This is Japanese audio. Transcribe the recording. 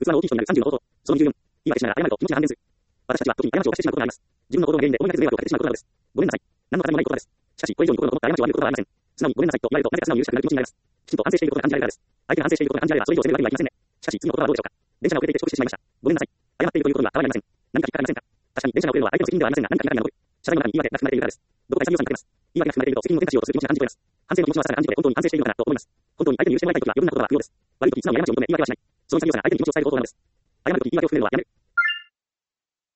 器の大きい人になる30の方法。その24。言い訳しながら謝ると気持ちが半減する。私たちは時に過ちを犯してしまうことがあります。自分の行動の原因で大いなる迷惑をかけてしまうことなのです。ごめんなさい。何のためもない言葉です。しかし、これ以上に心のこもった過ちを挙げることはありません。素直にごめんなさいと言われると、なぜか素直に許したくなる気持ちになります。きちんと反省していることが感じられるからです。相手が反省していることが感じられれば、それ以上責めるわけにはいきませんね。しかし、次の言葉はどうでしょうか。電車が遅れていて遅刻してしまいました。ごめんなさい。謝っているということには変わりありません。何か引っかかりませんか。確かに電車が遅れるのは相手の責任ではありませんが、何か引っかかりが残る。社会の中に言い訳が含まれているからです。どこか潔さに欠けます。言い訳が含まれていると責任を転嫁しようとする気持ちが感じ取れます。反省の気持ちの悪さが感じ取れ、本当に反省しているのかなと思います。本当に相手に許してもらいたいときは余分な言葉は不要です。悪いとき素直に過ちを認め言い訳はしない。その潔さには相手に気持ちを伝える方法なのです。謝るとき言い訳を含めるのはやめる。